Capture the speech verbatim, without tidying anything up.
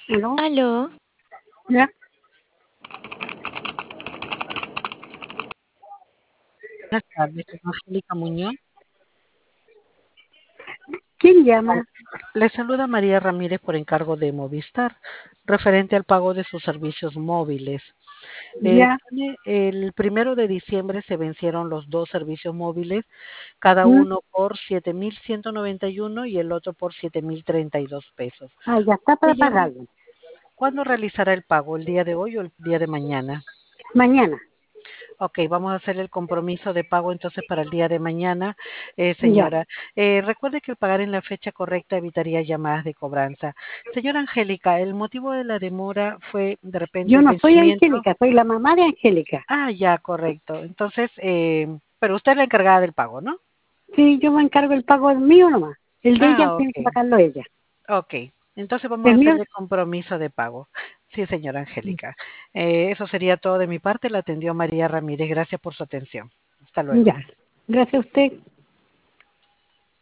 ¿Aló? Aló, ¿Ya? Buenas tardes, soy Angélica Muñoz. ¿Quién llama? Le saluda María Ramírez por encargo de Movistar, referente al pago de sus servicios móviles. Eh, Ya. tiene- el primero de diciembre se vencieron los dos servicios móviles, cada ¿Mm? uno por siete mil ciento noventa y uno y el otro por siete mil treinta y dos pesos. Ah, ya está para Señora, pagarlo. ¿cuándo realizará el pago? ¿El día de hoy o el día de mañana? Mañana. Ok, vamos a hacer el compromiso de pago entonces para el día de mañana, eh, Ya. señora. Eh, recuerde que el pagar en la fecha correcta evitaría llamadas de cobranza. Señora Angélica, ¿el motivo de la demora fue de repente Yo el no soy vencimiento? Angélica, soy la mamá de Angélica. Ah, ya, correcto. Entonces, eh, pero usted es la encargada del pago, ¿no? Sí, yo me encargo el pago mío nomás. El de ella Ah, tiene que ok, pagarlo ella. ok. Entonces vamos a El hacer mío, el compromiso de pago. Sí, señora Angélica. Eh, eso sería todo de mi parte. La atendió María Ramírez. Gracias por su atención. Hasta luego. ya. Gracias a usted.